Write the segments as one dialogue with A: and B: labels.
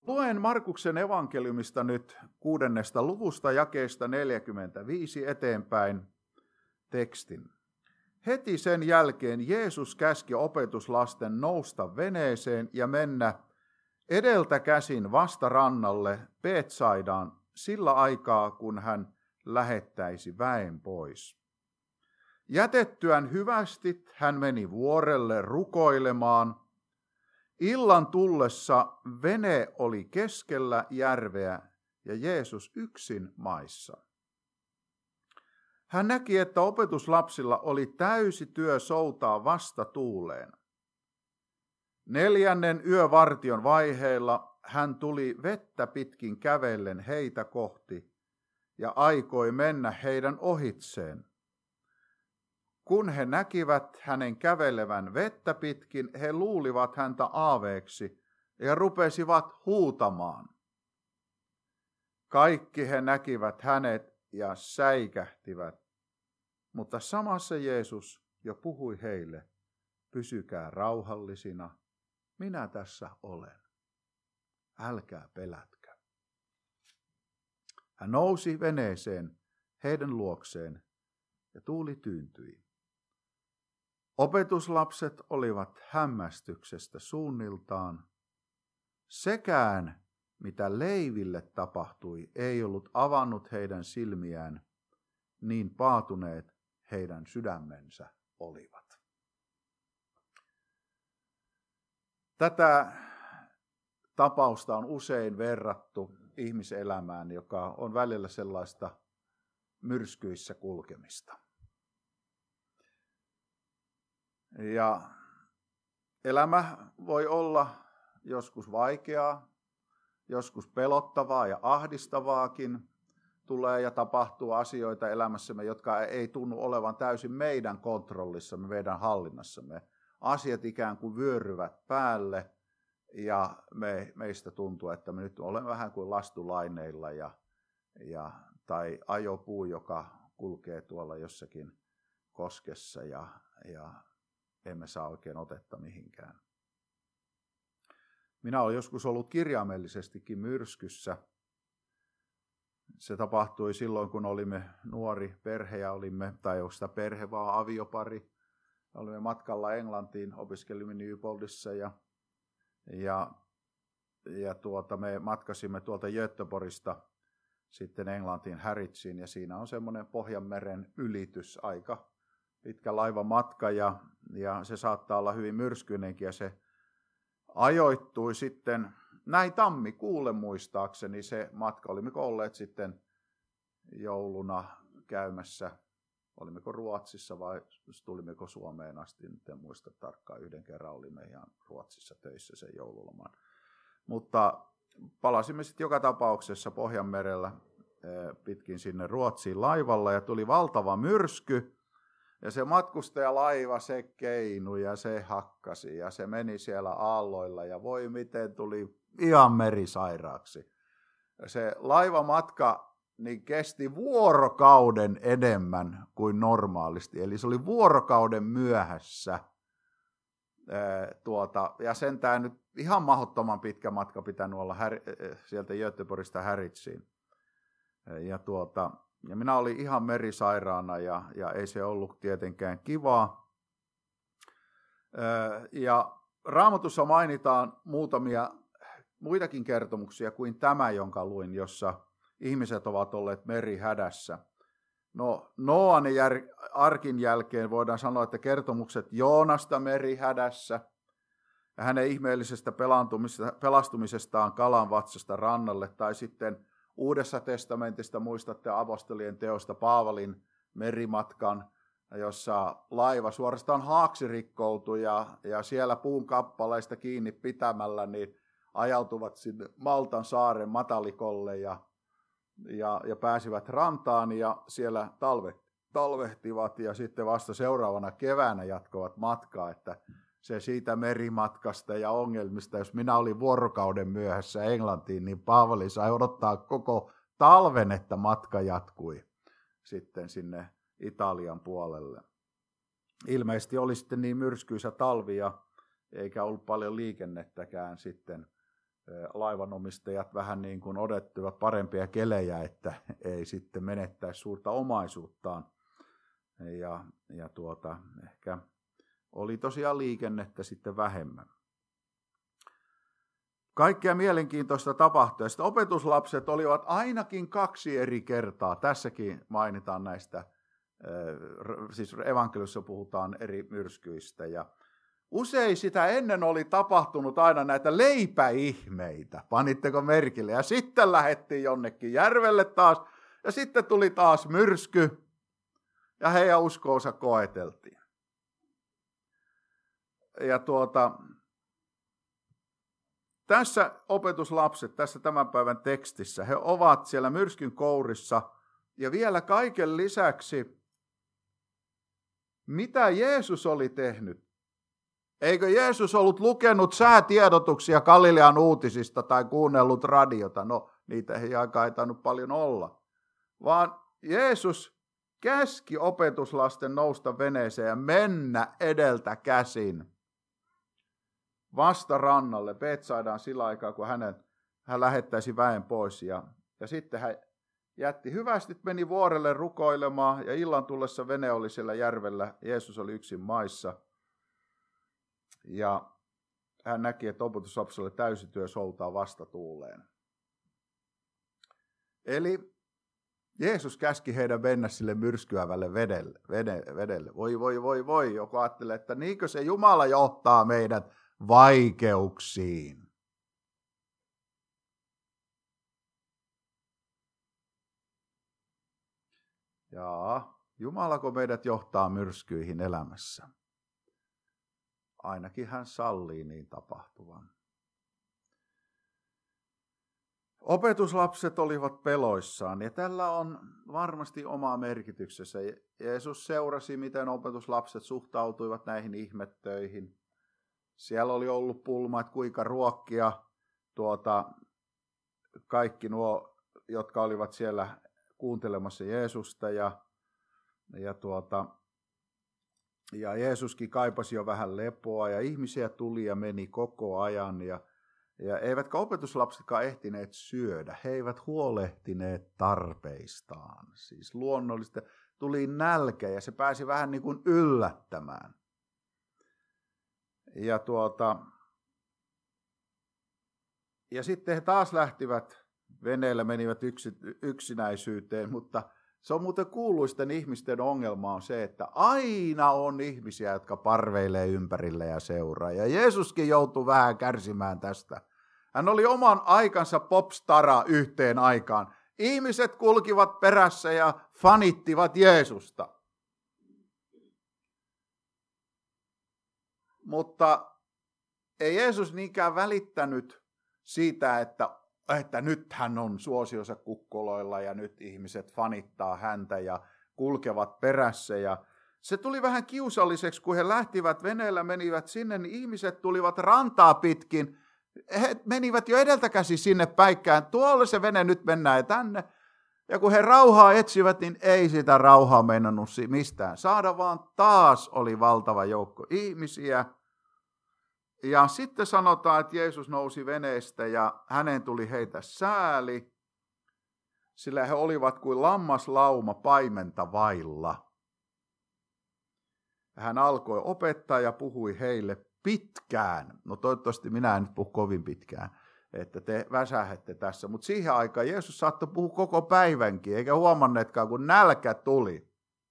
A: Luen Markuksen evankeliumista nyt 6. luvusta jakeesta 45 eteenpäin tekstin. Heti sen jälkeen Jeesus käski opetuslasten nousta veneeseen ja mennä edeltä käsin vastarannalle Betsaidaan sillä aikaa, kun hän lähettäisi väen pois. Jätettyään hyvästit hän meni vuorelle rukoilemaan. Illan tullessa vene oli keskellä järveä ja Jeesus yksin maissa. Hän näki, että opetuslapsilla oli täysi työ soutaa vastatuuleen. 4. yövartion vaiheilla hän tuli vettä pitkin kävellen heitä kohti ja aikoi mennä heidän ohitseen. Kun he näkivät hänen kävelevän vettä pitkin, he luulivat häntä aaveeksi ja rupesivat huutamaan. Kaikki he näkivät hänet ja säikähtivät, mutta samassa Jeesus jo puhui heille, pysykää rauhallisina, minä tässä olen, älkää pelätkö. Hän nousi veneeseen heidän luokseen ja tuuli tyyntyi. Opetuslapset olivat hämmästyksestä suunniltaan. Sekään, mitä Leiville tapahtui, ei ollut avannut heidän silmiään, niin paatuneet heidän sydämensä olivat. Tätä tapausta on usein verrattu ihmiselämään, joka on välillä sellaista myrskyissä kulkemista. Ja elämä voi olla joskus vaikeaa, joskus pelottavaa ja ahdistavaakin. Tulee ja tapahtuu asioita elämässämme, jotka ei tunnu olevan täysin meidän kontrollissamme, meidän hallinnassamme. Asiat ikään kuin vyöryvät päälle ja meistä tuntuu, että me nyt olemme vähän kuin lastulaineilla tai ajopuu, joka kulkee tuolla jossakin koskessa ja emme saa oikein otetta mihinkään. Minä olen joskus ollut kirjaimellisestikin myrskyssä. Se tapahtui silloin, kun olimme nuori perhe ja tai onko sitä perhe vaan aviopari. Olimme matkalla Englantiin, opiskelimme Newboldissa ja me matkasimme tuolta Göteborgista sitten Englantiin Harwichiin ja siinä on semmoinen Pohjanmeren ylitys, aika pitkä laivamatka ja se saattaa olla hyvin myrskyinenkin ja se ajoittui sitten näin tammikuulle muistaakseni se matka. Olimmeko olleet sitten jouluna käymässä, olimmeko Ruotsissa vai tulimmeko Suomeen asti, nyt en muista tarkkaan, yhden kerran olimme ihan Ruotsissa töissä sen joululoman. Mutta palasimme sitten joka tapauksessa Pohjanmerellä pitkin sinne Ruotsiin laivalla ja tuli valtava myrsky. Ja se matkustajalaiva, se keinui ja se hakkasi ja se meni siellä aalloilla ja voi miten tuli ihan merisairaaksi. Ja se laivamatka niin kesti vuorokauden enemmän kuin normaalisti, eli se oli vuorokauden myöhässä. Ja sentään nyt ihan mahdottoman pitkä matka pitänyt olla sieltä Göteborgista Harwichiin. Ja minä olin ihan merisairaana ja ei se ollut tietenkään kivaa. Ja Raamatussa mainitaan muutamia muitakin kertomuksia kuin tämä, jonka luin, jossa ihmiset ovat olleet merihädässä. No, Nooan arkin jälkeen voidaan sanoa, että kertomukset Joonasta merihädässä ja hänen ihmeellisestä pelastumisestaan kalan vatsasta rannalle tai sitten Uudessa testamentista muistatte apostolien teosta Paavalin merimatkan, jossa laiva suorastaan haaksi rikkoutui ja siellä puun kappaleista kiinni pitämällä niin ajautuvat sinne Maltan saaren matalikolle ja pääsivät rantaan ja siellä talvehtivat ja sitten vasta seuraavana keväänä jatkoivat matkaa, että se siitä merimatkasta ja ongelmista, jos minä olin vuorokauden myöhässä Englantiin, niin Paavali sai odottaa koko talven, että matka jatkui sitten sinne Italian puolelle. Ilmeisesti oli sitten niin myrskyisä talvi eikä ollut paljon liikennettäkään sitten laivanomistajat vähän niin kuin odottivat parempia kelejä, että ei sitten menettäisi suurta omaisuuttaan. Ja ehkä oli tosiaan liikennettä sitten vähemmän. Kaikkea mielenkiintoista tapahtui. Sitten opetuslapset olivat ainakin 2 eri kertaa. Tässäkin mainitaan näistä, siis evankeliumissa puhutaan eri myrskyistä. Ja usein sitä ennen oli tapahtunut aina näitä leipäihmeitä. Panitteko merkille? Ja sitten lähdettiin jonnekin järvelle taas. Ja sitten tuli taas myrsky. Ja heidän uskoonsa koeteltiin. Ja tässä opetuslapset, tässä tämän päivän tekstissä, he ovat siellä myrskyn kourissa. Ja vielä kaiken lisäksi, mitä Jeesus oli tehnyt? Eikö Jeesus ollut lukenut säätiedotuksia Galilean uutisista tai kuunnellut radiota? No, niitä ei aikaan tainnut paljon olla. Vaan Jeesus käski opetuslasten nousta veneeseen ja mennä edeltä käsin vastarannalle Betsaidaan sillä aikaa, kun hän lähettäisi väen pois. Ja sitten hän jätti hyvästi, meni vuorelle rukoilemaan ja illan tullessa vene oli siellä järvellä. Jeesus oli yksin maissa. Ja hän näki, että opetuslapsille täysityö soutaa vastatuuleen. Eli Jeesus käski heidän mennä sille myrskyävälle vedelle. Voi. Joku ajattelee, että niinkö se Jumala johtaa meidät vaikeuksiin. Jaa, Jumalako meidät johtaa myrskyihin elämässä? Ainakin hän sallii niin tapahtuvan. Opetuslapset olivat peloissaan ja tällä on varmasti oma merkityksensä. Jeesus seurasi, miten opetuslapset suhtautuivat näihin ihmettöihin. Siellä oli ollut pulma, että kuinka ruokkia kaikki nuo, jotka olivat siellä kuuntelemassa Jeesusta. Ja Jeesuskin kaipasi jo vähän lepoa ja ihmisiä tuli ja meni koko ajan. Ja eivätkä opetuslapsetkaan ehtineet syödä. He eivät huolehtineet tarpeistaan. Siis luonnollisesti tuli nälkä ja se pääsi vähän niin kuin yllättämään. Ja sitten he taas lähtivät veneellä, menivät yksinäisyyteen, mutta se on muuten kuuluisten ihmisten ongelma on se, että aina on ihmisiä, jotka parveilee ympärille ja seuraa. Ja Jeesuskin joutui vähän kärsimään tästä. Hän oli oman aikansa popstara yhteen aikaan. Ihmiset kulkivat perässä ja fanittivat Jeesusta. Mutta ei Jeesus niinkään välittänyt siitä, että nyt hän on suosionsa kukkoloilla ja nyt ihmiset fanittaa häntä ja kulkevat perässä. Ja se tuli vähän kiusalliseksi, kun he lähtivät veneellä, menivät sinne, niin ihmiset tulivat rantaa pitkin. He menivät jo edeltäkäsi sinne päikkään. Tuolle se vene, nyt mennään ja tänne. Ja kun he rauhaa etsivät, niin ei sitä rauhaa meinannut mistään saada, vaan taas oli valtava joukko ihmisiä. Ja sitten sanotaan, että Jeesus nousi veneestä ja hänen tuli heitä sääli, sillä he olivat kuin lammaslauma paimenta vailla. Hän alkoi opettaa ja puhui heille pitkään. No toivottavasti minä en nyt puhu kovin pitkään, että te väsähette tässä. Mutta siihen aikaan Jeesus saattoi puhua koko päivänkin, eikä huomanneetkaan, kun nälkä tuli.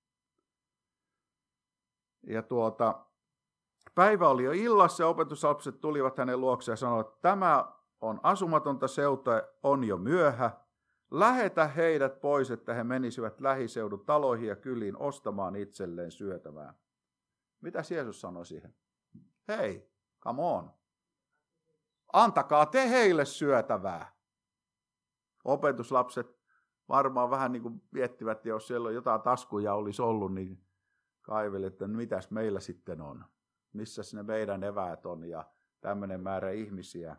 A: Ja päivä oli jo illassa ja opetuslapset tulivat hänen luokseen ja sanoivat, että tämä on asumatonta seutua, on jo myöhä. Lähetä heidät pois, että he menisivät lähiseudun taloihin ja kyliin ostamaan itselleen syötävää. Mitä Jeesus sanoi siihen? Hei, come on. Antakaa te heille syötävää. Opetuslapset varmaan vähän niin kuin miettivät, että jos siellä jotain taskuja olisi ollut, niin kaiveli, että mitäs meillä sitten on. Missä ne meidän eväät on ja tämmöinen määrä ihmisiä.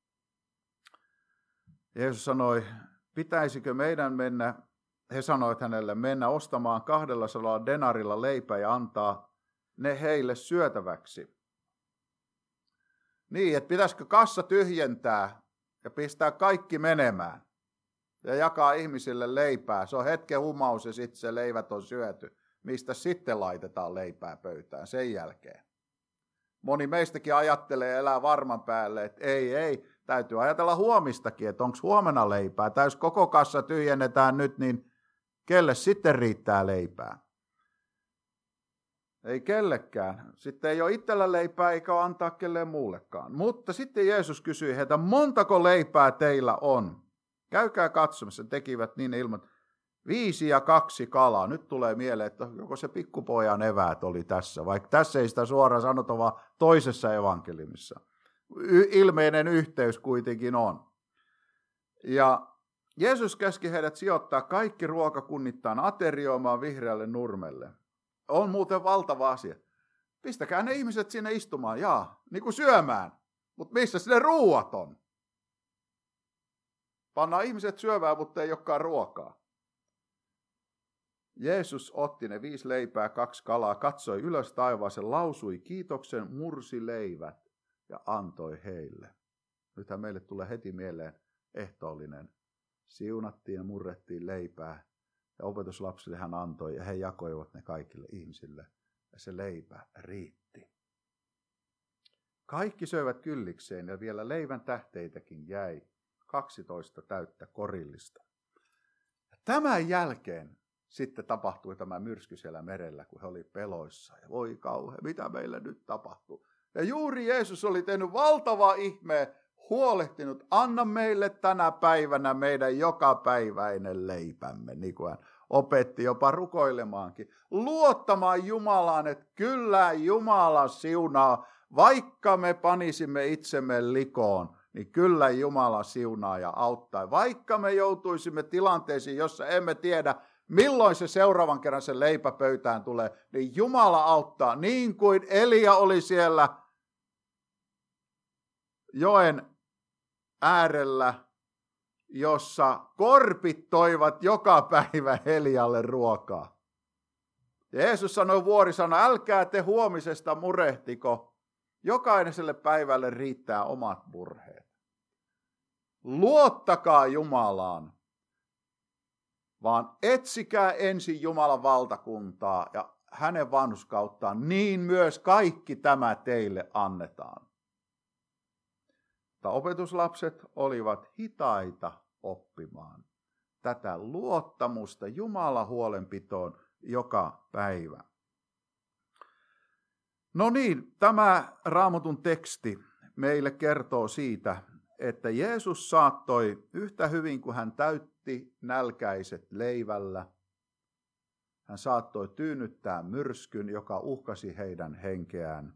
A: Jeesus sanoi, pitäisikö meidän mennä, he sanoivat hänelle, mennä ostamaan 200 denarilla leipää ja antaa ne heille syötäväksi. Niin, että pitäisikö kassa tyhjentää ja pistää kaikki menemään ja jakaa ihmisille leipää. Se on hetken humaus ja sitten se leivät on syöty. Mistä sitten laitetaan leipää pöytään sen jälkeen? Moni meistäkin ajattelee elää varman päälle, että ei, täytyy ajatella huomistakin, että onko huomenna leipää. Tai jos koko kassa tyhjennetään nyt, niin kelle sitten riittää leipää? Ei kellekään. Sitten ei ole itsellä leipää eikä antaa kelleen muullekaan. Mutta sitten Jeesus kysyi heiltä, montako leipää teillä on? Käykää katsomassa, tekivät niin ilman 5 ja 2 kalaa. Nyt tulee mieleen, että joko se pikkupojan eväät oli tässä, vaikka tässä ei sitä suoraan sanota, vaan toisessa evankeliumissa. Ilmeinen yhteys kuitenkin on. Ja Jeesus käski heidät sijoittaa kaikki ruokakunnittain aterioimaan vihreälle nurmelle. On muuten valtava asia. Pistäkää ne ihmiset sinne istumaan, niin kuin syömään. Mutta missä ne ruuat on? Pannaan ihmiset syömään, mutta ei olekaan ruokaa. Jeesus otti ne 5 leipää, 2 kalaa, katsoi ylös taivaaseen, lausui kiitoksen, mursi leivät ja antoi heille. Nythän meille tulee heti mieleen ehtoollinen. Siunattiin ja murrettiin leipää ja opetuslapsille hän antoi ja he jakoivat ne kaikille ihmisille ja se leipä riitti. Kaikki söivät kyllikseen ja vielä leivän tähteitäkin jäi 12 täyttä korillista. Ja tämän jälkeen sitten tapahtui tämä myrsky siellä merellä, kun he olivat peloissa. Ja voi kauhea, mitä meille nyt tapahtuu? Ja juuri Jeesus oli tehnyt valtavaa ihmeen, huolehtinut, anna meille tänä päivänä meidän jokapäiväinen leipämme, niin kuin hän opetti jopa rukoilemaankin. Luottamaan Jumalaan, että kyllä Jumala siunaa, vaikka me panisimme itsemme likoon, niin kyllä Jumala siunaa ja auttaa. Vaikka me joutuisimme tilanteisiin, jossa emme tiedä, milloin se seuraavan kerran se leipä pöytään tulee, niin Jumala auttaa, niin kuin Elia oli siellä joen äärellä, jossa korpit toivat joka päivä Elialle ruokaa. Jeesus sanoi vuorisana, älkää te huomisesta murehtiko, jokaiselle päivälle riittää omat murheet. Luottakaa Jumalaan, vaan etsikää ensin Jumalan valtakuntaa ja hänen vanhurskauttaan, niin myös kaikki tämä teille annetaan. Mutta opetuslapset olivat hitaita oppimaan tätä luottamusta Jumalan huolenpitoon joka päivä. No niin, tämä Raamatun teksti meille kertoo siitä, että Jeesus saattoi yhtä hyvin kuin hän täytti nälkäiset leivällä, hän saattoi tyynnyttää myrskyn, joka uhkasi heidän henkeään.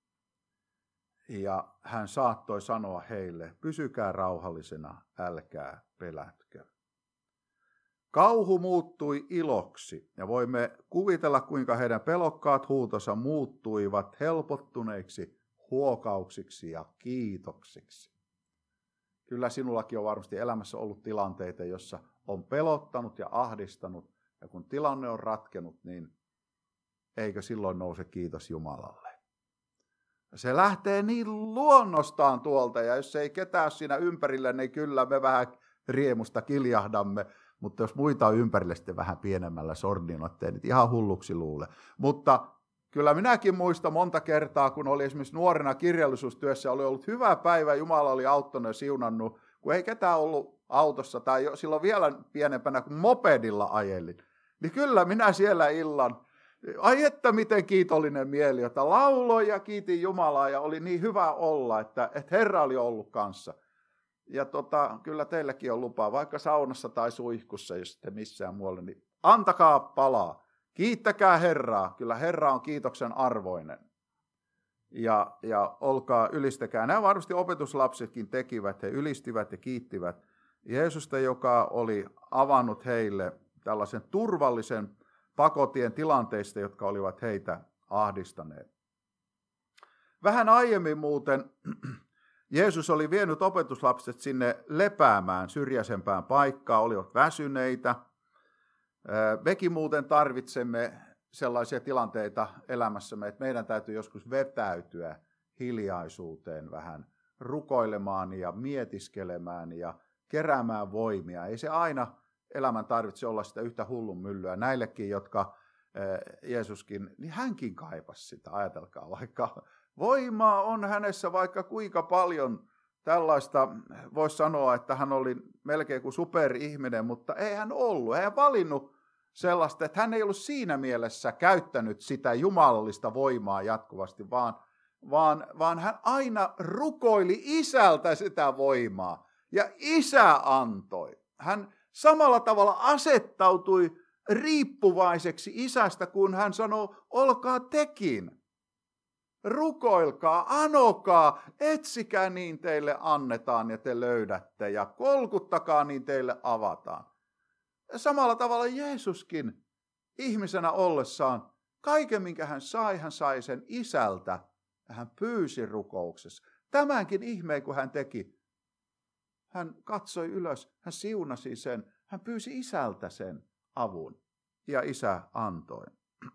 A: Ja hän saattoi sanoa heille, pysykää rauhallisena, älkää pelätkö. Kauhu muuttui iloksi ja voimme kuvitella, kuinka heidän pelokkaat huutonsa muuttuivat helpottuneiksi huokauksiksi ja kiitoksiksi. Kyllä sinullakin on varmasti elämässä ollut tilanteita, jossa on pelottanut ja ahdistanut, ja kun tilanne on ratkenut, niin eikö silloin nouse kiitos Jumalalle? Se lähtee niin luonnostaan tuolta, ja jos ei ketään siinä ympärillä, niin kyllä me vähän riemusta kiljahdamme, mutta jos muita on ympärillä sitten vähän pienemmällä sordin, ettei nyt ihan hulluksi luule. Mutta kyllä minäkin muistan monta kertaa, kun oli esimerkiksi nuorena kirjallisuustyössä, oli ollut hyvä päivä, Jumala oli auttanut ja siunannut, kun ei ketään ollut autossa tai silloin vielä pienempänä kuin mopedilla ajelin. Niin kyllä minä siellä illan, ai että miten kiitollinen mieli, että lauloin ja kiitin Jumalaa ja oli niin hyvä olla, että Herra oli ollut kanssa. Ja kyllä teilläkin on lupaa, vaikka saunassa tai suihkussa, jos sitten missään muualla, niin antakaa palaa. Kiittäkää Herraa, kyllä Herra on kiitoksen arvoinen. Ja olkaa, ylistäkää. Nämä varmasti opetuslapsetkin tekivät, he ylistivät ja kiittivät Jeesusta, joka oli avannut heille tällaisen turvallisen pakotien tilanteista, jotka olivat heitä ahdistaneet. Vähän aiemmin muuten Jeesus oli vienyt opetuslapset sinne lepäämään syrjäisempään paikkaan, olivat väsyneitä. Mekin muuten tarvitsemme sellaisia tilanteita elämässämme, että meidän täytyy joskus vetäytyä hiljaisuuteen vähän rukoilemaan ja mietiskelemään ja keräämään voimia. Ei se aina elämän tarvitse olla sitä yhtä hullun myllyä. Näillekin, jotka Jeesuskin, niin hänkin kaipasi sitä. Ajatelkaa, vaikka voimaa on hänessä vaikka kuinka paljon tällaista, voisi sanoa, että hän oli melkein kuin superihminen, mutta ei hän ollut. Hän valinnut sellaista, että hän ei ollut siinä mielessä käyttänyt sitä jumalallista voimaa jatkuvasti, vaan hän aina rukoili isältä sitä voimaa. Ja isä antoi. Hän samalla tavalla asettautui riippuvaiseksi isästä, kun hän sanoi, olkaa tekin. Rukoilkaa, anokaa, etsikää niin teille annetaan ja te löydätte ja kolkuttakaa niin teille avataan. Ja samalla tavalla Jeesuskin ihmisenä ollessaan, kaiken minkä hän sai sen isältä ja hän pyysi rukouksessa. Tämänkin ihmeen kun hän teki, hän katsoi ylös, hän siunasi sen, hän pyysi isältä sen avun ja isä antoi.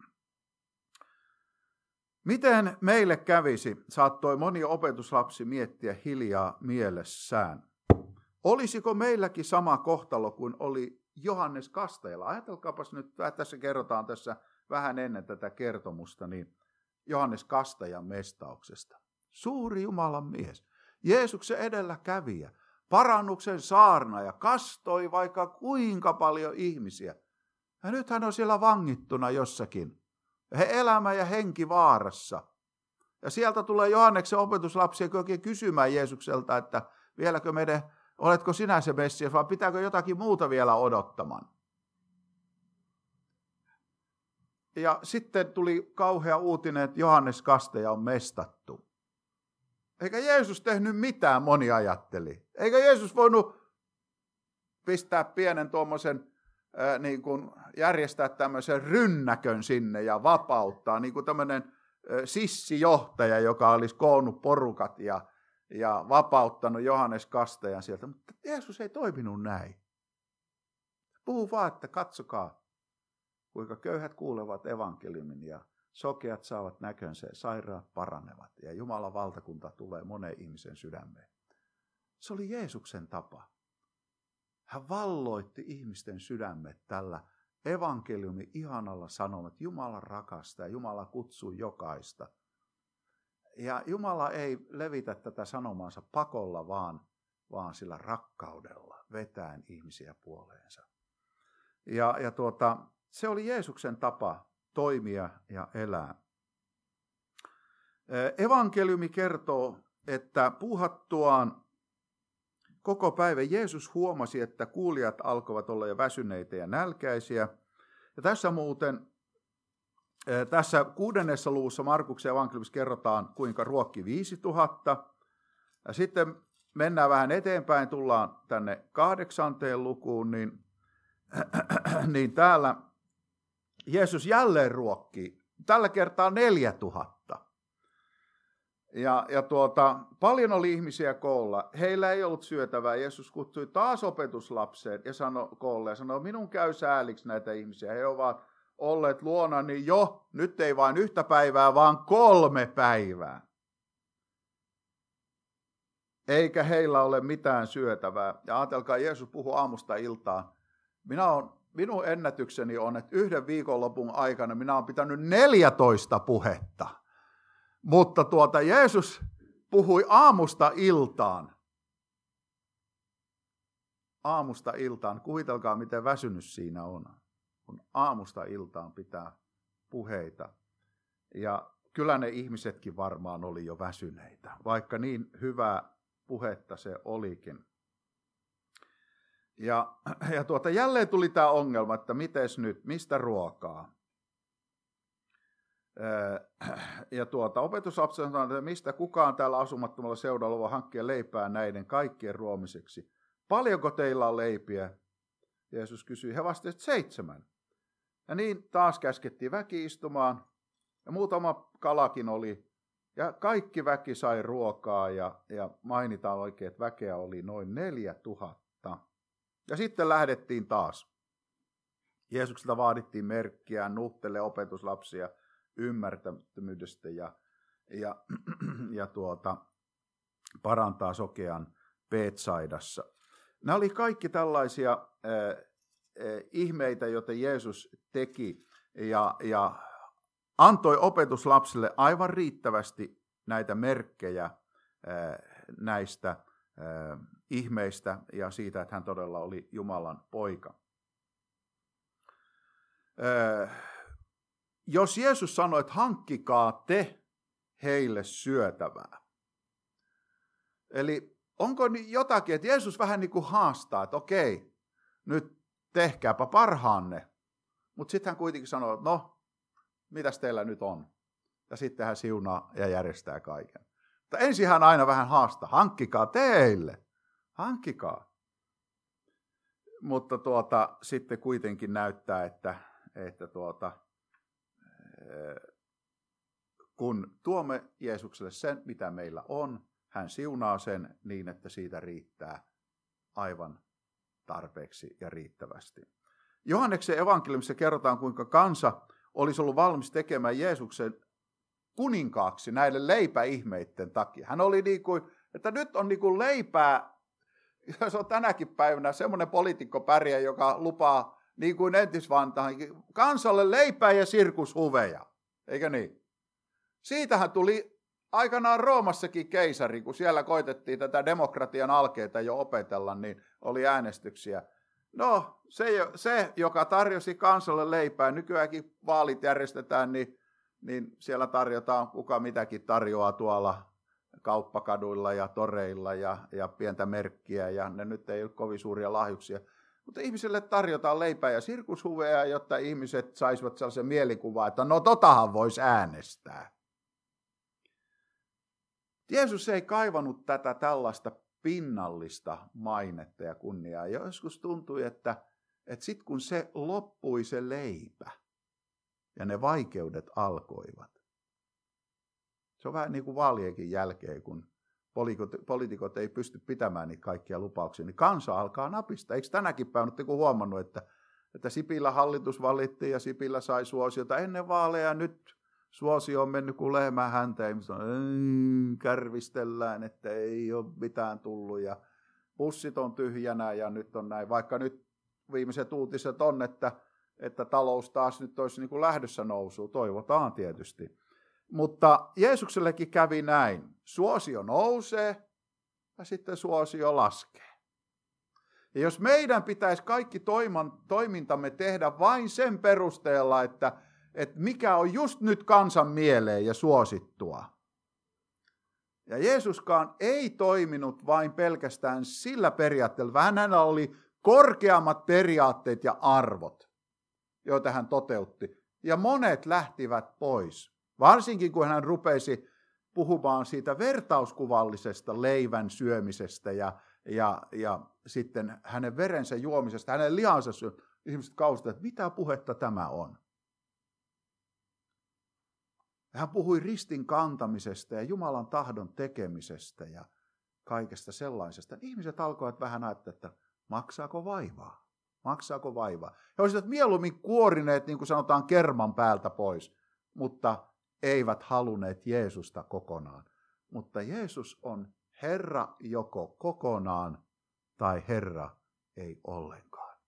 A: Miten meille kävisi, saattoi moni opetuslapsi miettiä hiljaa mielessään. Olisiko meilläkin sama kohtalo kuin oli Johannes Kastajalla? Ajatelkaapas nyt, tässä kerrotaan tässä vähän ennen tätä kertomusta, niin Johannes Kastajan mestauksesta. Suuri Jumalan mies, Jeesuksen edelläkävijä, parannuksen saarnaaja, kastoi vaikka kuinka paljon ihmisiä. Ja nyt hän on siellä vangittuna jossakin. He elämä ja henki vaarassa. Ja sieltä tulee Johanneksen opetuslapsi oikein kysymään Jeesukselta, että vieläkö oletko sinä se Messias vai pitääkö jotakin muuta vielä odottamaan? Ja sitten tuli kauhea uutinen, että Johannes Kastaja on mestattu. Eikä Jeesus tehnyt mitään, moni ajatteli. Eikä Jeesus voinut pistää pienen tuommoisen niin kuin järjestää tämmöisen rynnäkön sinne ja vapauttaa, niin kuin tämmöinen sissijohtaja, joka olisi koonnut porukat ja vapauttanut Johannes Kastajan sieltä. Mutta Jeesus ei toiminut näin. Puhuu vaan, että katsokaa, kuinka köyhät kuulevat evankeliumin ja sokeat saavat näkönsä ja sairaat paranevat ja Jumalan valtakunta tulee monen ihmisen sydämeen. Se oli Jeesuksen tapa. Hän valloitti ihmisten sydämet tällä evankeliumin ihanalla sanomalla, että Jumala rakastaa ja Jumala kutsuu jokaista. Ja Jumala ei levitä tätä sanomaansa pakolla, vaan sillä rakkaudella vetäen ihmisiä puoleensa. Se oli Jeesuksen tapa toimia ja elää. Evankeliumi kertoo, että puuhattuaan koko päivän Jeesus huomasi, että kuulijat alkoivat olla jo väsyneitä ja nälkäisiä. Ja tässä 6. luvussa Markuksen evankeliumissa kerrotaan, kuinka ruokki 5000. Ja sitten mennään vähän eteenpäin, tullaan tänne 8. lukuun, niin täällä Jeesus jälleen ruokki, tällä kertaa 4000. Paljon oli ihmisiä koolla. Heillä ei ollut syötävää. Jeesus kutsui taas opetuslapseen ja sanoi, minun käy sääliksi näitä ihmisiä. He ovat olleet luonani nyt ei vain 1 päivää, vaan 3 päivää. Eikä heillä ole mitään syötävää. Ja ajatelkaa, Jeesus puhui aamusta iltaan. Minun ennätykseni on, että 1 viikonlopun aikana minä olen pitänyt 14 puhetta. Mutta Jeesus puhui aamusta iltaan. Aamusta iltaan. Kuvitelkaa, miten väsynyt siinä on. Kun aamusta iltaan pitää puheita. Ja kyllä ne ihmisetkin varmaan oli jo väsyneitä, vaikka niin hyvää puhetta se olikin. Ja jälleen tuli tämä ongelma, että mites nyt, mistä ruokaa? Ja opetuslapsi sanoi, että mistä kukaan täällä asumattomalla seudalla voi hankkia leipää näiden kaikkien ruomiseksi. Paljonko teillä on leipiä? Jeesus kysyi. He vastasivat 7. Ja niin taas käskettiin väki istumaan. Ja muutama kalakin oli. Ja kaikki väki sai ruokaa. Ja mainitaan oikein, että väkeä oli noin 4000. Ja sitten lähdettiin taas. Jeesukselta vaadittiin merkkiä, nuhtele opetuslapsia ymmärtämättömyydestä ja parantaa sokean Betsaidassa. Nämä oli kaikki tällaisia ihmeitä, joita Jeesus teki ja antoi opetuslapsille aivan riittävästi näitä merkkejä näistä ihmeistä ja siitä, että hän todella oli Jumalan poika. Jos Jeesus sanoi, että hankkikaa te heille syötävää. Eli onko jotakin, että Jeesus vähän niin kuin haastaa, että okei, nyt tehkääpä parhaanne. Mutta sitten hän kuitenkin sanoo, että no, mitäs teillä nyt on? Ja sitten hän siunaa ja järjestää kaiken. Mutta ensin hän aina vähän haastaa, hankkikaa teille, hankkikaa. Mutta sitten kuitenkin näyttää, että kun tuomme Jeesukselle sen, mitä meillä on, hän siunaa sen niin, että siitä riittää aivan tarpeeksi ja riittävästi. Johanneksen evankeliumissa kerrotaan, kuinka kansa olisi ollut valmis tekemään Jeesuksen kuninkaaksi näille leipäihmeiden takia. Hän oli niin kuin, että nyt on niin kuin leipää, se on tänäkin päivänä semmoinen poliitikko pärjää, joka lupaa niin kuin entisvantaankin kansalle leipää ja sirkushuveja, eikö niin? Siitähän tuli aikanaan Roomassakin keisari, kun siellä koitettiin tätä demokratian alkeita jo opetella, niin oli äänestyksiä. No, se joka tarjosi kansalle leipää, nykyäänkin vaalit järjestetään, niin siellä tarjotaan kuka mitäkin tarjoaa tuolla kauppakaduilla ja toreilla ja pientä merkkiä, ja ne nyt ei ole kovin suuria lahjuksia. Mutta ihmisille tarjotaan leipää ja sirkushuveja, jotta ihmiset saisivat sellaisen mielikuvaa, että no totahan voisi äänestää. Jeesus ei kaivannut tätä tällaista pinnallista mainetta ja kunniaa. Joskus tuntui, että sitten kun se loppui se leipä ja ne vaikeudet alkoivat. Se on vähän niin kuin vaalienkin jälkeen, kun poliitikot ei pysty pitämään niitä kaikkia lupauksia, niin kansa alkaa napista. Eikö tänäkin päivänä ole huomannut, että Sipilän hallitus valittiin ja Sipilä sai suosiota ennen vaaleja, nyt suosio on mennyt kuin lehmän häntä, ja kärvistellään, että ei ole mitään tullut, ja pussit on tyhjänä, ja nyt on näin. Vaikka nyt viimeiset uutiset on, että talous taas nyt olisi niin kuin lähdössä nousuun, toivotaan tietysti. Mutta Jeesuksellekin kävi näin. Suosio nousee, ja sitten suosio laskee. Ja jos meidän pitäisi kaikki toimintamme tehdä vain sen perusteella, että mikä on just nyt kansan mieleen ja suosittua. Ja Jeesuskaan ei toiminut vain pelkästään sillä periaatteella, vaan hänellä oli korkeammat periaatteet ja arvot, joita hän toteutti. Ja monet lähtivät pois, varsinkin kun hän rupesi puhumaan siitä vertauskuvallisesta leivän syömisestä ja sitten hänen verensä juomisesta, hänen lihansa syömisestä. Ihmiset kaustivat, että mitä puhetta tämä on. Hän puhui ristin kantamisesta ja Jumalan tahdon tekemisestä ja kaikesta sellaisesta. Ihmiset alkoivat vähän ajatella, että maksaako vaivaa? Maksaako vaivaa? He olisivat mieluummin kuorineet, niin kuin sanotaan, kerman päältä pois, mutta eivät halunneet Jeesusta kokonaan. Mutta Jeesus on Herra joko kokonaan tai Herra ei ollenkaan.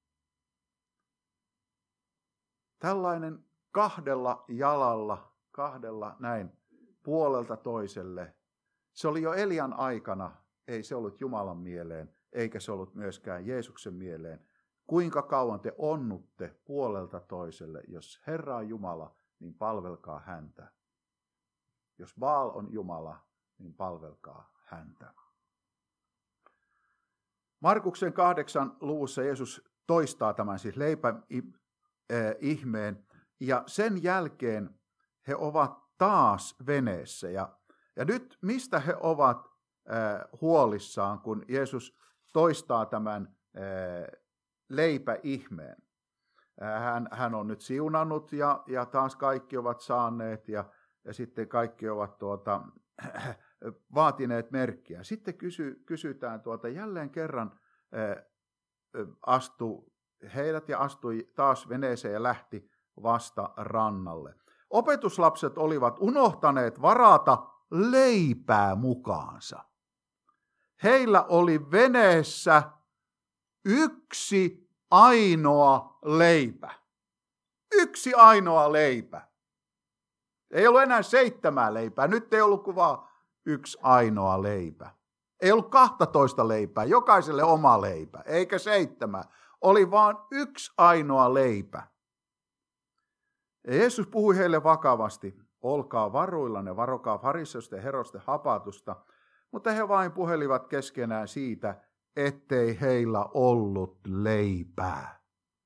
A: Tällainen kahdella jalalla, näin puolelta toiselle. Se oli jo Elian aikana, ei se ollut Jumalan mieleen, eikä se ollut myöskään Jeesuksen mieleen. Kuinka kauan te onnutte puolelta toiselle, jos Herra on Jumala, niin palvelkaa häntä. Jos Baal on Jumala, niin palvelkaa häntä. Markuksen 8. luvussa Jeesus toistaa tämän siis leipäihmeen, ja sen jälkeen he ovat taas veneessä. Ja nyt mistä he ovat huolissaan, kun Jeesus toistaa tämän leipäihmeen? Hän on nyt siunannut ja taas kaikki ovat saaneet ja sitten kaikki ovat vaatineet merkkiä. Sitten kysytään jälleen kerran heidät ja astui taas veneeseen ja lähti vasta rannalle. Opetuslapset olivat unohtaneet varata leipää mukaansa. heillä oli veneessä yksi ainoa leipä. Yksi ainoa leipä. Ei ollut enää 7 leipää. Nyt ei ollut kuin vaan yksi ainoa leipä. Ei ollut 12 leipää, jokaiselle oma leipä, eikä 7. Oli vaan yksi ainoa leipä. Ja Jeesus puhui heille vakavasti, olkaa varuillanne, varokaa fariseusten ja Herosten hapatusta, mutta he vain puhelivat keskenään siitä, ettei heillä ollut leipää.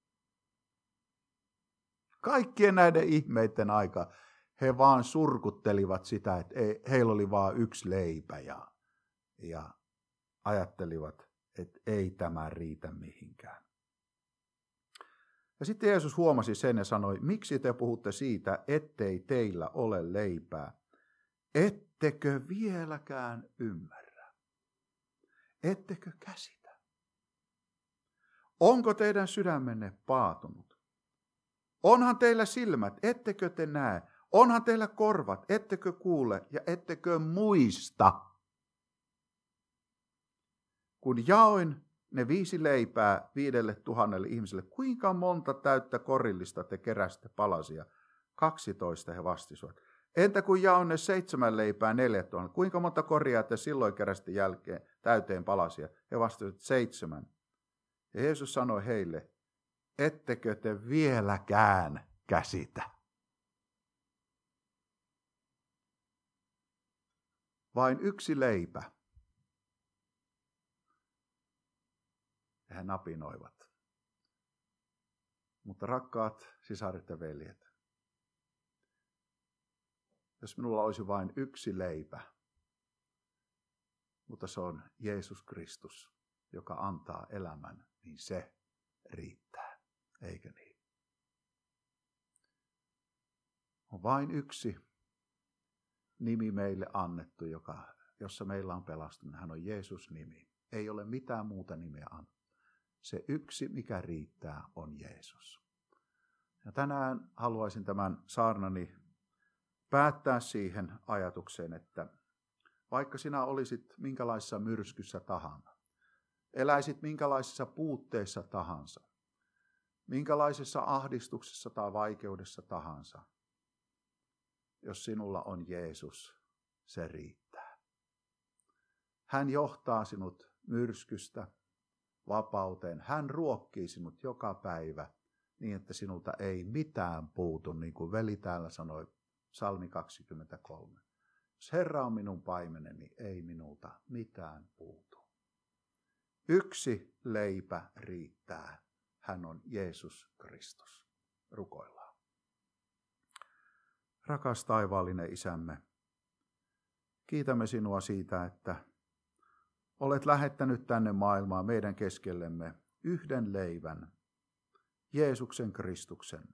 A: Kaikkien näiden ihmeiden aika he vaan surkuttelivat sitä, että heillä oli vain yksi leipä ja ajattelivat, että ei tämä riitä mihinkään. Ja sitten Jeesus huomasi sen ja sanoi, miksi te puhutte siitä, ettei teillä ole leipää? Ettekö vieläkään ymmärrä? Ettekö käsitä? Onko teidän sydämenne paatunut? Onhan teillä silmät, ettekö te näe? Onhan teillä korvat, ettekö kuule ja ettekö muista? Kun jaoin ne 5 leipää 5 000 ihmiselle, kuinka monta täyttä korillista te keräsitte palasia? 12 he vastasivat. Entä kun jaoin ne 7 leipää 4 000, kuinka monta koria te silloin keräsitte jälkeen täyteen palasia? He vastasivat 7. Ja Jeesus sanoi heille, ettekö te vieläkään käsitä? Vain yksi leipä. Ja he napinoivat. Mutta rakkaat sisaret ja veljet, jos minulla olisi vain yksi leipä, mutta se on Jeesus Kristus, joka antaa elämän, niin se riittää, eikö niin? On vain yksi nimi meille annettu, jossa meillä on pelastuminen. Hän on Jeesus-nimi. Ei ole mitään muuta nimeä annettu. Se yksi, mikä riittää, on Jeesus. Ja tänään haluaisin tämän saarnani päättää siihen ajatukseen, että vaikka sinä olisit minkälaisessa myrskyssä tahansa, eläisit minkälaisissa puutteissa tahansa, minkälaisessa ahdistuksessa tai vaikeudessa tahansa, jos sinulla on Jeesus, se riittää. Hän johtaa sinut myrskystä vapauteen. Hän ruokkii sinut joka päivä niin, että sinulta ei mitään puutu, niin kuin veli täällä sanoi, Psalmi 23. Jos Herra on minun paimeneni, ei minulta mitään puutu. Yksi leipä riittää. Hän on Jeesus Kristus. Rukoillaan. Rakas taivaallinen Isämme, kiitämme sinua siitä, että olet lähettänyt tänne maailmaan meidän keskellemme yhden leivän, Jeesuksen Kristuksen.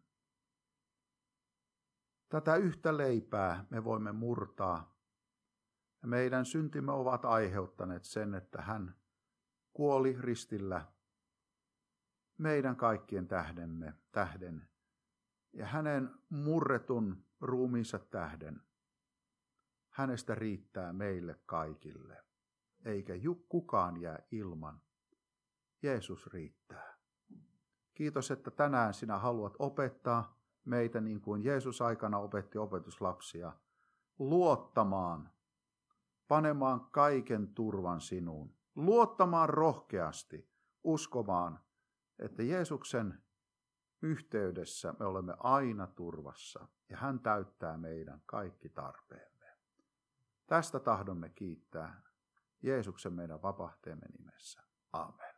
A: Tätä yhtä leipää me voimme murtaa. Meidän syntimme ovat aiheuttaneet sen, että hän kuoli ristillä meidän kaikkien tähden ja hänen murretun ruumiinsa tähden. Hänestä riittää meille kaikille, eikä kukaan jää ilman. Jeesus riittää. Kiitos, että tänään sinä haluat opettaa meitä niin kuin Jeesus aikana opetti opetuslapsia, luottamaan, panemaan kaiken turvan sinuun, luottamaan rohkeasti, uskomaan, että Jeesuksen yhteydessä me olemme aina turvassa ja hän täyttää meidän kaikki tarpeemme. Tästä tahdomme kiittää Jeesuksen meidän vapahtajamme nimessä. Amen.